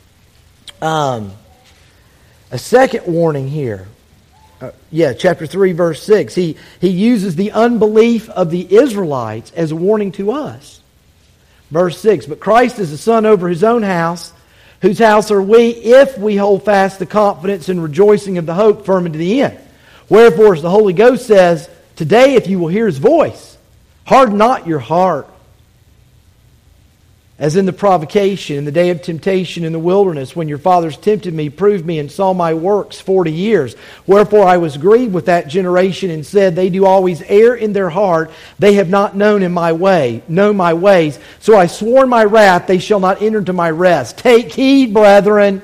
Um, a second warning here. Uh, yeah, chapter three, verse six. He, he uses the unbelief of the Israelites as a warning to us. Verse six, but Christ is the Son over His own house, whose house are we, if we hold fast the confidence and rejoicing of the hope firm unto the end. Wherefore, as the Holy Ghost says, today if you will hear His voice, harden not your heart. As in the provocation, in the day of temptation in the wilderness, when your fathers tempted me, proved me, and saw my works forty years. Wherefore I was grieved with that generation, and said, they do always err in their heart. They have not known in my way, known my ways. So I swore in my wrath, they shall not enter into my rest. Take heed, brethren,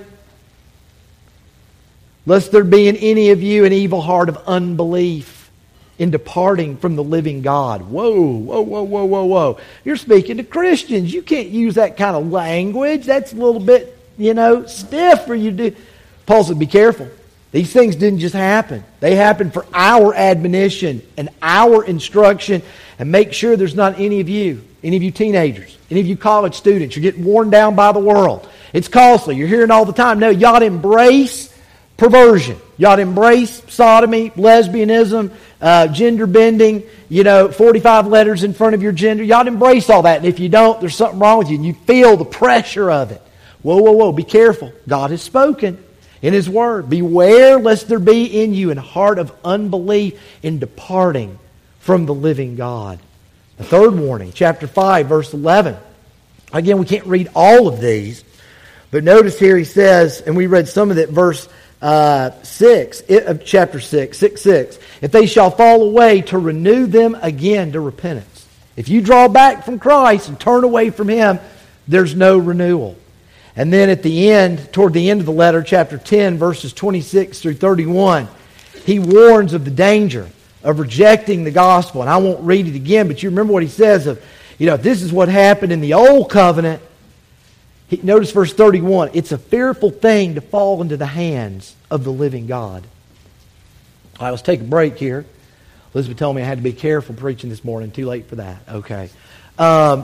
lest there be in any of you an evil heart of unbelief, in departing from the living God. Whoa, whoa, whoa, whoa, whoa, whoa. You're speaking to Christians. You can't use that kind of language. That's a little bit, you know, stiff for you to do. Paul said, be careful. These things didn't just happen. They happened for our admonition and our instruction. And make sure there's not any of you, any of you teenagers, any of you college students, you're getting worn down by the world. It's costly. You're hearing all the time. No, you ought to embrace perversion. You ought to embrace sodomy, lesbianism, uh, gender bending, you know, forty-five letters in front of your gender. You ought to embrace all that. And if you don't, there's something wrong with you. And you feel the pressure of it. Whoa, whoa, whoa. Be careful. God has spoken in His Word. Beware lest there be in you an heart of unbelief in departing from the living God. The third warning, chapter five, verse eleven. Again, we can't read all of these. But notice here he says, and we read some of it, verse Uh, six, it, chapter six, six, six. If they shall fall away, to renew them again to repentance. If you draw back from Christ and turn away from Him, there's no renewal. And then at the end, toward the end of the letter, chapter ten, verses twenty-six through thirty-one, he warns of the danger of rejecting the gospel. And I won't read it again, but you remember what he says of, you know, if this is what happened in the old covenant. He, notice verse thirty-one. It's a fearful thing to fall into the hands of the living God. All right, let's take a break here. Elizabeth told me I had to be careful preaching this morning. Too late for that. Okay. Um,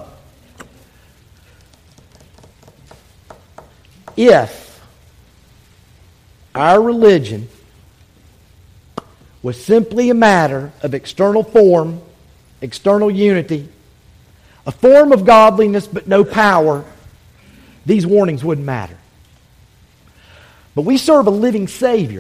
if our religion was simply a matter of external form, external unity, a form of godliness but no power, these warnings wouldn't matter. But we serve a living Savior.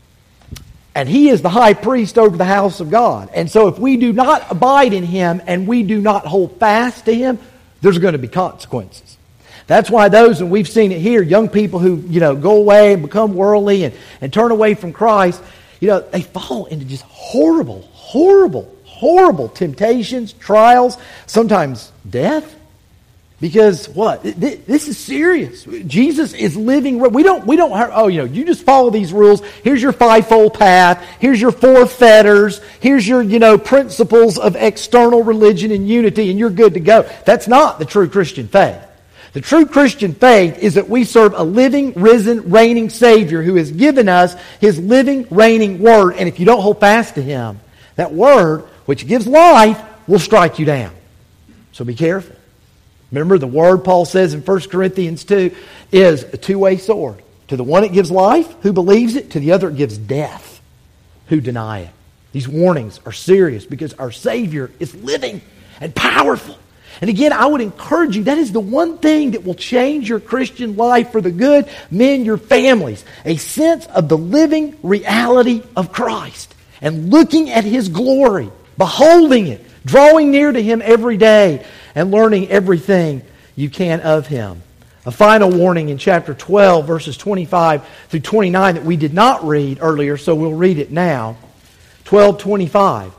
And He is the high priest over the house of God. And so if we do not abide in Him and we do not hold fast to Him, there's going to be consequences. That's why those, and we've seen it here, young people who, you know, go away and become worldly and, and turn away from Christ, you know, they fall into just horrible, horrible, horrible temptations, trials, sometimes death. Because what? This is serious. Jesus is living. We don't. We don't. Oh, you know. You just follow these rules. Here's your fivefold path. Here's your four fetters. Here's your, you know, principles of external religion and unity, and you're good to go. That's not the true Christian faith. The true Christian faith is that we serve a living, risen, reigning Savior who has given us His living, reigning Word. And if you don't hold fast to Him, that Word, which gives life, will strike you down. So be careful. Remember, the word, Paul says in First Corinthians two, is a two-way sword. To the one it gives life, who believes it. To the other it gives death, who deny it. These warnings are serious because our Savior is living and powerful. And again, I would encourage you, that is the one thing that will change your Christian life for the good. Men, your families. A sense of the living reality of Christ. And looking at His glory. Beholding it. Drawing near to Him every day. And learning everything you can of Him. A final warning in chapter twelve, verses twenty-five through twenty-nine that we did not read earlier, so we'll read it now. twelve twenty-five.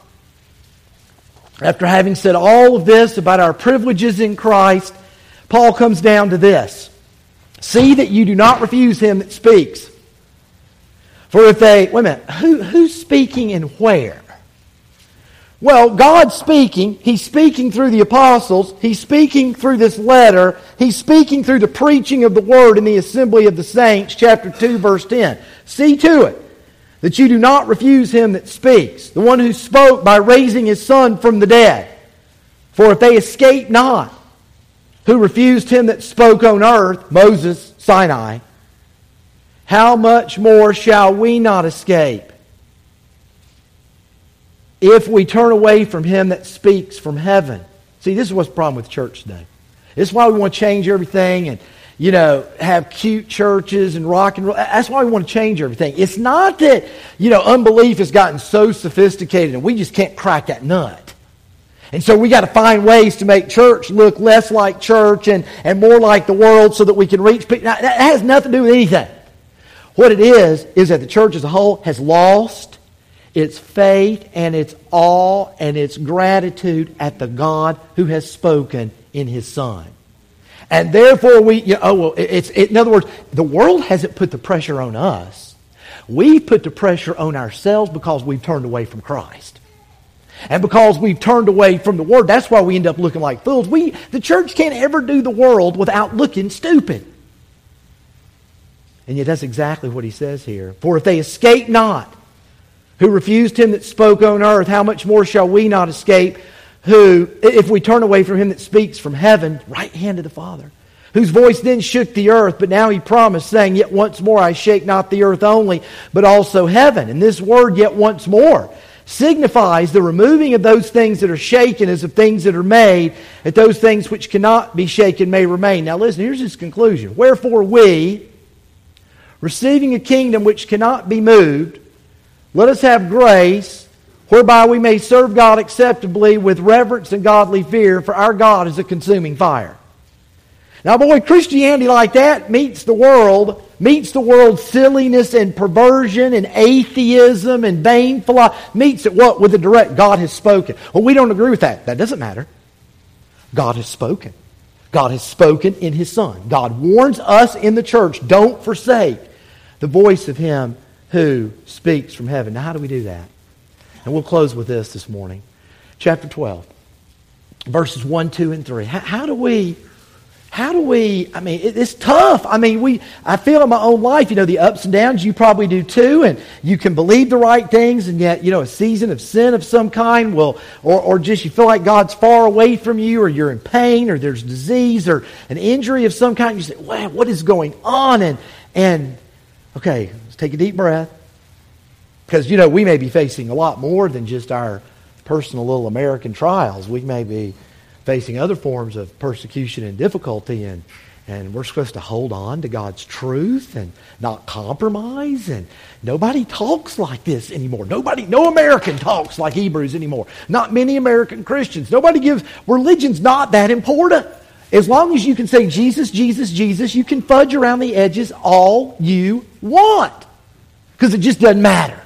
After having said all of this about our privileges in Christ, Paul comes down to this. See that you do not refuse Him that speaks. For if they... Wait a minute. Who, who's speaking and where? Well, God's speaking. He's speaking through the apostles. He's speaking through this letter. He's speaking through the preaching of the Word in the assembly of the saints, chapter two, verse ten. See to it that you do not refuse Him that speaks, the one who spoke by raising His Son from the dead. For if they escape not, who refused Him that spoke on earth, Moses, Sinai, how much more shall we not escape if we turn away from Him that speaks from heaven? See, this is what's the problem with church today. This is why we want to change everything and, you know, have cute churches and rock and roll. That's why we want to change everything. It's not that, you know, unbelief has gotten so sophisticated and we just can't crack that nut. And so we got to find ways to make church look less like church and, and more like the world so that we can reach people. Now, that has nothing to do with anything. What it is, is that the church as a whole has lost its faith and its awe and its gratitude at the God who has spoken in His Son. And therefore we, you know, oh, well, it's, it, in other words, the world hasn't put the pressure on us. We put the pressure on ourselves because we've turned away from Christ. And because we've turned away from the Word, that's why we end up looking like fools. We, the church can't ever do the world without looking stupid. And yet that's exactly what he says here. For if they escape not, who refused Him that spoke on earth, how much more shall we not escape, who, if we turn away from Him that speaks from heaven, right hand of the Father, whose voice then shook the earth, but now He promised, saying, yet once more I shake not the earth only, but also heaven. And this word, yet once more, signifies the removing of those things that are shaken as of things that are made, that those things which cannot be shaken may remain. Now listen, here's his conclusion. Wherefore we, receiving a kingdom which cannot be moved, let us have grace, whereby we may serve God acceptably with reverence and godly fear, for our God is a consuming fire. Now, boy, Christianity like that meets the world, meets the world's silliness and perversion and atheism and vain philosophy, meets it what? With a direct, God has spoken. Well, we don't agree with that. That doesn't matter. God has spoken. God has spoken in His Son. God warns us in the church, don't forsake the voice of Him who speaks from heaven. Now, how do we do that? And we'll close with this this morning. Chapter twelve, verses one, two, and three. How, how do we... How do we, I mean, it's tough. I mean, we. I feel in my own life, you know, the ups and downs, you probably do too, and you can believe the right things, and yet, you know, a season of sin of some kind will, or, or just you feel like God's far away from you, or you're in pain, or there's disease, or an injury of some kind. You say, wow, what is going on? And, and okay, let's take a deep breath. Because, you know, we may be facing a lot more than just our personal little American trials. We may be facing other forms of persecution and difficulty, and, and we're supposed to hold on to God's truth and not compromise, and nobody talks like this anymore. Nobody, no American talks like Hebrews anymore. Not many American Christians. Nobody gives, religion's not that important. As long as you can say Jesus, Jesus, Jesus, you can fudge around the edges all you want, because it just doesn't matter.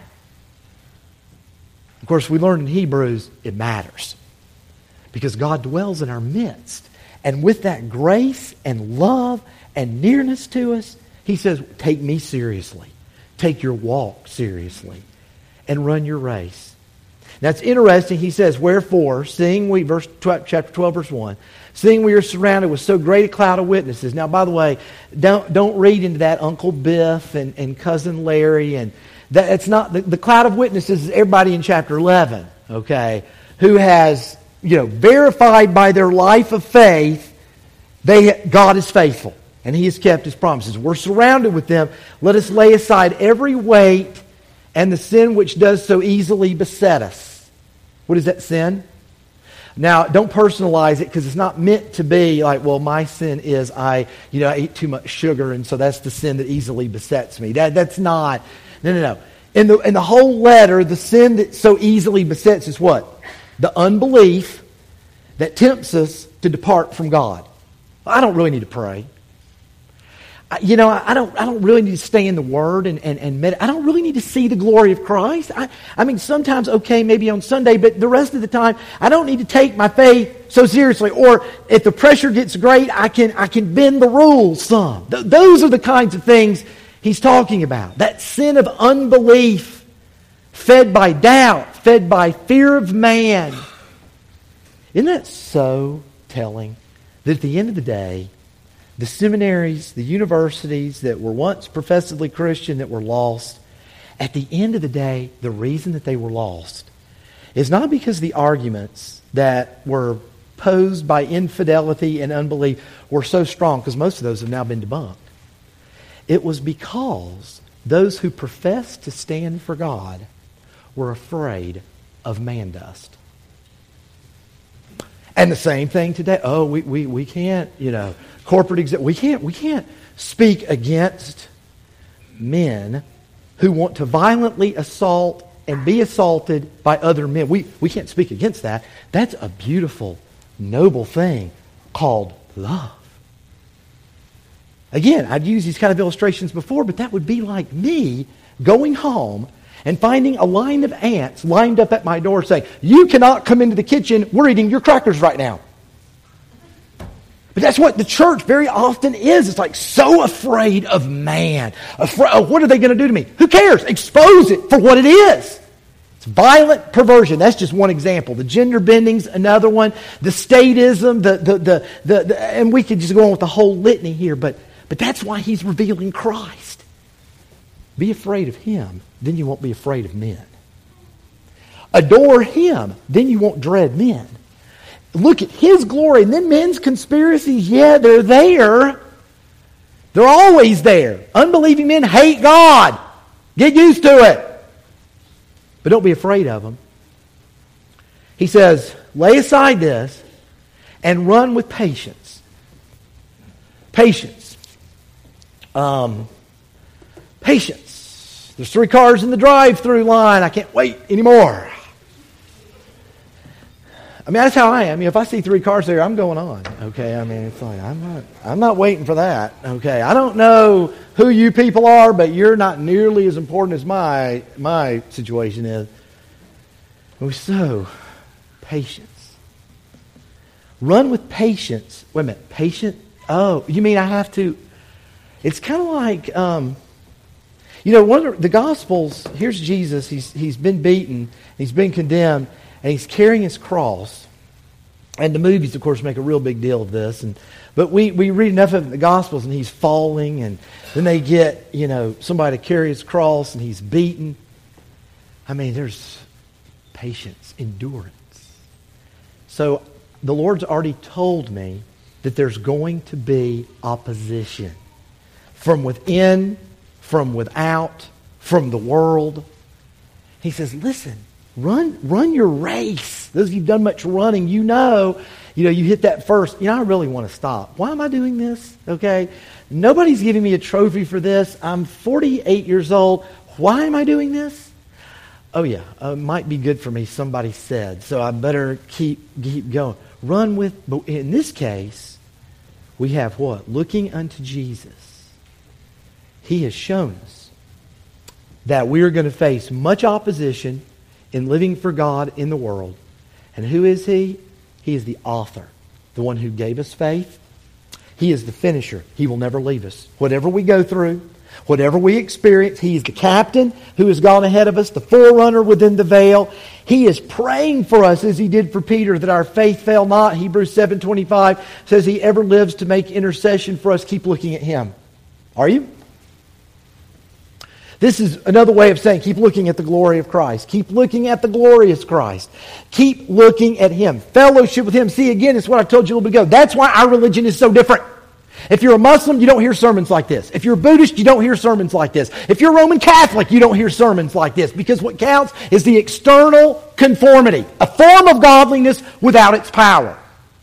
Of course, we learned in Hebrews, it matters. Because God dwells in our midst. And with that grace and love and nearness to us, He says, take me seriously. Take your walk seriously. And run your race. Now it's interesting, he says, wherefore, seeing we, verse chapter twelve, verse one, seeing we are surrounded with so great a cloud of witnesses. Now, by the way, don't, don't read into that Uncle Biff and, and Cousin Larry. And that, it's not, the, the cloud of witnesses is everybody in chapter eleven, okay, who has... you know, verified by their life of faith, they God is faithful, and He has kept His promises. We're surrounded with them. Let us lay aside every weight and the sin which does so easily beset us. What is that sin? Now, don't personalize it, because it's not meant to be like, well, my sin is I, you know, I eat too much sugar, and so that's the sin that easily besets me. That that's not. No, no, no. In the in the whole letter, the sin that so easily besets is what? The unbelief that tempts us to depart from God. I don't really need to pray. I, you know, I don't I don't really need to stay in the Word and, and, and meditate. I don't really need to see the glory of Christ. I, I mean, sometimes, okay, maybe on Sunday, but the rest of the time, I don't need to take my faith so seriously. Or if the pressure gets great, I can, I can bend the rules some. Th- those are the kinds of things he's talking about. That sin of unbelief, fed by doubt, fed by fear of man. Isn't that so telling that at the end of the day, the seminaries, the universities that were once professedly Christian that were lost, at the end of the day, the reason that they were lost is not because the arguments that were posed by infidelity and unbelief were so strong, because most of those have now been debunked. It was because those who professed to stand for God were afraid of man dust. And the same thing today. Oh, we, we, we can't, you know, corporate exec, we can't we can't speak against men who want to violently assault and be assaulted by other men. We, we can't speak against that. That's a beautiful, noble thing called love. Again, I'd used these kind of illustrations before, but that would be like me going home and finding a line of ants lined up at my door saying, you cannot come into the kitchen, we're eating your crackers right now. But that's what the church very often is. It's like so afraid of man. Afraid, oh, what are they going to do to me? Who cares? Expose it for what it is. It's violent perversion. That's just one example. The gender bending's another one. The statism, the the the, the, the and we could just go on with the whole litany here, but but that's why he's revealing Christ. Be afraid of him, then you won't be afraid of men. Adore him, then you won't dread men. Look at his glory. And then men's conspiracies, yeah, they're there. They're always there. Unbelieving men hate God. Get used to it. But don't be afraid of them. He says, lay aside this and run with patience. Patience. Um, patience. There's three cars in the drive-through line. I can't wait anymore. I mean, that's how I am. You know, if I see three cars there, I'm going on. Okay, I mean, it's like I'm not. I'm not waiting for that. Okay, I don't know who you people are, but you're not nearly as important as my my situation is. So, patience. Run with patience. Wait a minute, patient? Oh, you mean I have to? It's kind of like, um, you know, one of the, the Gospels. Here's Jesus. He's he's been beaten. He's been condemned. And he's carrying his cross. And the movies, of course, make a real big deal of this. And But we, we read enough of it in the Gospels, and he's falling. And then they get, you know, somebody to carry his cross, and he's beaten. I mean, there's patience, endurance. So the Lord's already told me that there's going to be opposition. From within, from without, from the world. He says, listen. Run run your race. Those of you who've done much running, you know, you know, you hit that first, you know, I really want to stop. Why am I doing this? Okay? Nobody's giving me a trophy for this. I'm forty-eight years old. Why am I doing this? Oh yeah, uh, it might be good for me, somebody said. So I better keep keep going. Run with, but in this case, we have what? Looking unto Jesus. He has shown us that we are going to face much opposition in living for God in the world. And who is He? He is the author, the one who gave us faith. He is the finisher. He will never leave us. Whatever we go through, whatever we experience, He is the captain who has gone ahead of us, the forerunner within the veil. He is praying for us as He did for Peter, that our faith fail not. Hebrews seven twenty-five says He ever lives to make intercession for us. Keep looking at Him. Are you? This is another way of saying keep looking at the glory of Christ. Keep looking at the glorious Christ. Keep looking at Him. Fellowship with Him. See, again, it's what I told you a little bit ago. That's why our religion is so different. If you're a Muslim, you don't hear sermons like this. If you're Buddhist, you don't hear sermons like this. If you're Roman Catholic, you don't hear sermons like this. Because what counts is the external conformity. A form of godliness without its power.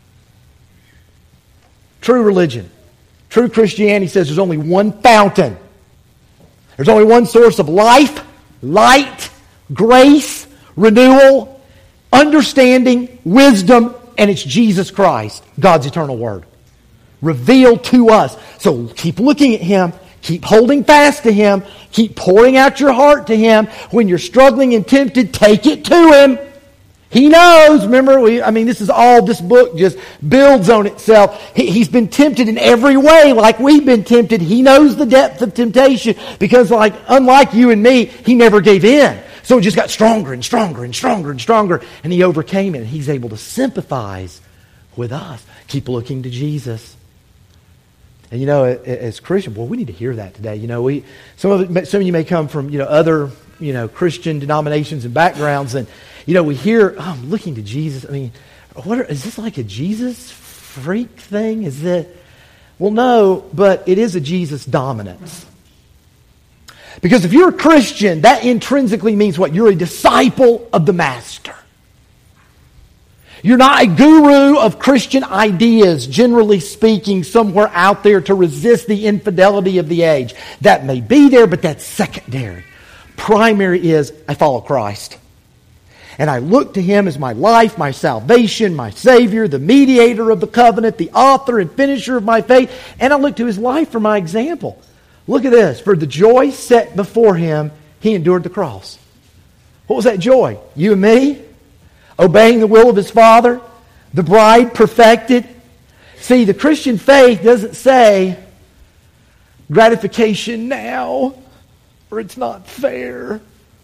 True religion. True Christianity says there's only one fountain. There's only one source of life, light, grace, renewal, understanding, wisdom, and it's Jesus Christ, God's eternal Word, revealed to us. So keep looking at Him, keep holding fast to Him, keep pouring out your heart to Him. When you're struggling and tempted, take it to Him. He knows. Remember, we, I mean, this is all, this book just builds on itself. He, he's been tempted in every way like we've been tempted. He knows the depth of temptation because, like, unlike you and me, He never gave in. So it just got stronger and stronger and stronger and stronger, and He overcame it. And He's able to sympathize with us. Keep looking to Jesus. And you know, as Christians, well, we need to hear that today. You know, we some of it, some of you may come from, you know, other, you know, Christian denominations and backgrounds, and you know, we hear, oh, I'm looking to Jesus. I mean, what are, is this like a Jesus freak thing? Is it? Well, no, but it is a Jesus dominance. Because if you're a Christian, that intrinsically means what? You're a disciple of the Master. You're not a guru of Christian ideas, generally speaking, somewhere out there to resist the infidelity of the age. That may be there, but that's secondary. primary is I follow Christ. And I look to Him as my life, my salvation, my Savior, the mediator of the covenant, the author and finisher of my faith. And I look to His life for my example. Look at this. For the joy set before Him, He endured the cross. What was that joy? You and me? Obeying the will of His Father? The bride perfected? See, the Christian faith doesn't say gratification now, or it's not fair.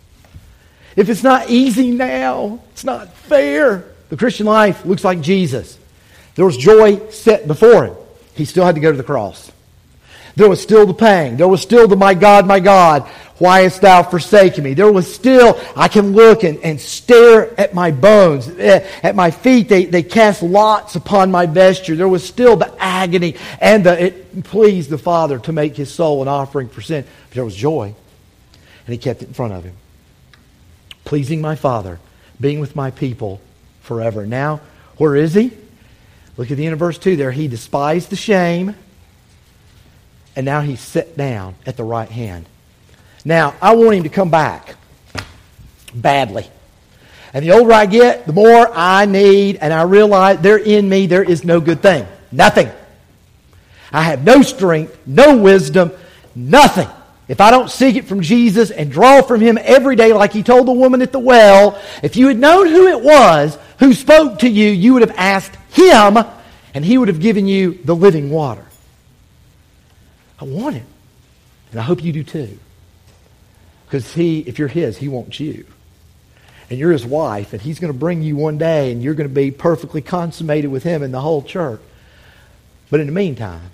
If it's not easy now, it's not fair. The Christian life looks like Jesus. There was joy set before Him. He still had to go to the cross. There was still the pain. There was still the, my God, my God, why hast thou forsaken me? There was still, I can look and, and stare at my bones. At my feet, they, they cast lots upon my vesture. There was still the agony, and the, it pleased the Father to make His soul an offering for sin. But there was joy, and He kept it in front of Him. Pleasing my Father, being with my people forever. Now, where is He? Look at the end of verse two there. He despised the shame, and now He's set down at the right hand. Now, I want Him to come back badly. And the older I get, the more I need, and I realize there in me there is no good thing. Nothing. I have no strength, no wisdom, nothing. If I don't seek it from Jesus and draw from Him every day like He told the woman at the well, if you had known who it was who spoke to you, you would have asked Him, and He would have given you the living water. I want it. And I hope you do too. Because He, if you're His, He wants you. And you're His wife, and He's going to bring you one day, and you're going to be perfectly consummated with Him in the whole church. But in the meantime,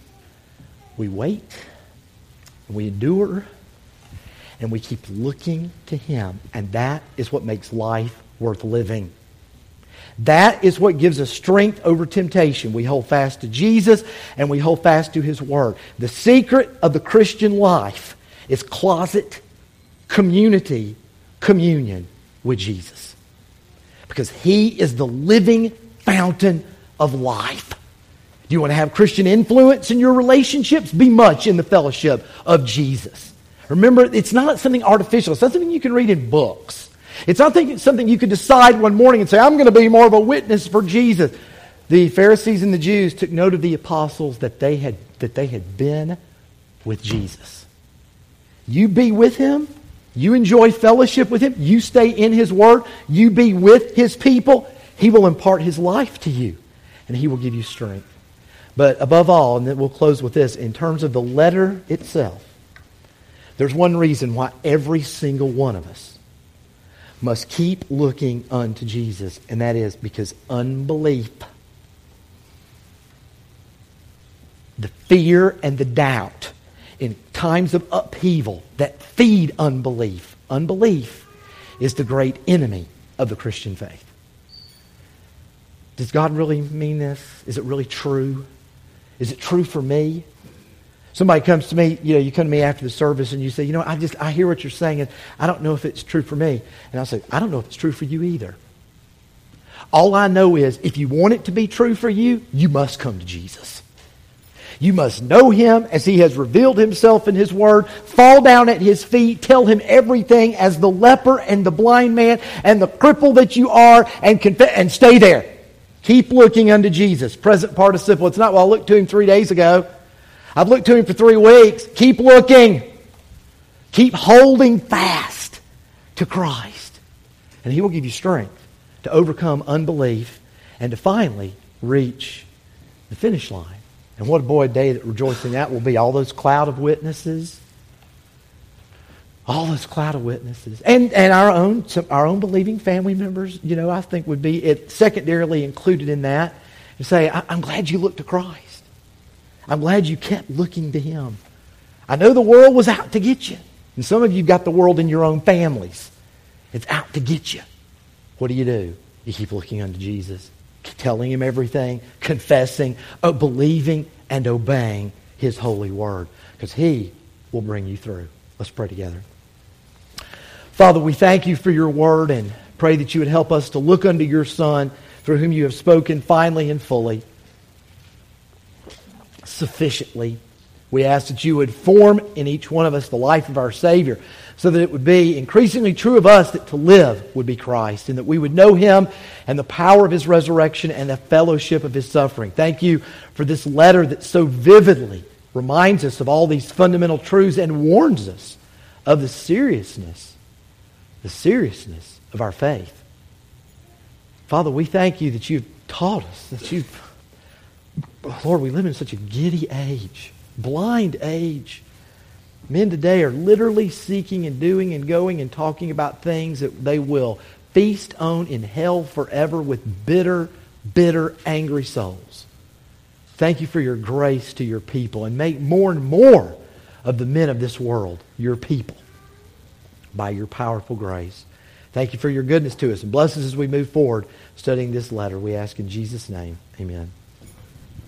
we wait, and we endure, and we keep looking to Him. And that is what makes life worth living. That is what gives us strength over temptation. We hold fast to Jesus, and we hold fast to His Word. The secret of the Christian life is closet community, communion with Jesus. Because He is the living fountain of life. Do you want to have Christian influence in your relationships? Be much in the fellowship of Jesus. Remember, it's not something artificial. It's not something you can read in books. It's not something you can decide one morning and say, I'm going to be more of a witness for Jesus. The Pharisees and the Jews took note of the apostles that they had, that they had been with Jesus. You be with Him. You enjoy fellowship with Him. You stay in His Word. You be with His people. He will impart His life to you, and He will give you strength. But above all, and then we'll close with this, in terms of the letter itself, there's one reason why every single one of us must keep looking unto Jesus, and that is because unbelief, the fear and the doubt in times of upheaval that feed unbelief, unbelief is the great enemy of the Christian faith. Does God really mean this? Is it really true? Is it true for me? Somebody comes to me, you know, you come to me after the service and you say, you know, I just, I hear what you're saying and I don't know if it's true for me. And I'll say, I don't know if it's true for you either. All I know is if you want it to be true for you, you must come to Jesus. You must know Him as He has revealed Himself in His Word, fall down at His feet, tell Him everything as the leper and the blind man and the cripple that you are, and conf- and stay there. Keep looking unto Jesus. Present participle. It's not, well, I looked to Him three days ago. I've looked to Him for three weeks. Keep looking. Keep holding fast to Christ. And He will give you strength to overcome unbelief and to finally reach the finish line. And what a boy day that rejoicing that will be. All those cloud of witnesses. All those cloud of witnesses. And and our own some, our own believing family members, you know, I think would be it secondarily included in that. And say, I, I'm glad you looked to Christ. I'm glad you kept looking to Him. I know the world was out to get you. And some of you got the world in your own families. It's out to get you. What do you do? You keep looking unto Jesus. Telling Him everything. Confessing. Uh, believing and obeying His holy word. Because He will bring you through. Let's pray together. Father, we thank You for Your word and pray that You would help us to look unto Your Son, through whom You have spoken finally and fully, sufficiently, We ask that you would form in each one of us the life of our Savior, so that it would be increasingly true of us that to live would be Christ, and that we would know Him and the power of His resurrection and the fellowship of His suffering. Thank you for this letter that so vividly reminds us of all these fundamental truths and warns us of the seriousness, the seriousness of our faith. Father, we thank you that you've taught us, that you've... Lord, we live in such a giddy age, blind age. Men today are literally seeking and doing and going and talking about things that they will feast on in hell forever with bitter, bitter, angry souls. Thank you for your grace to your people, and make more and more of the men of this world your people by your powerful grace. Thank you for your goodness to us, and bless us as we move forward studying this letter. We ask in Jesus' name, amen.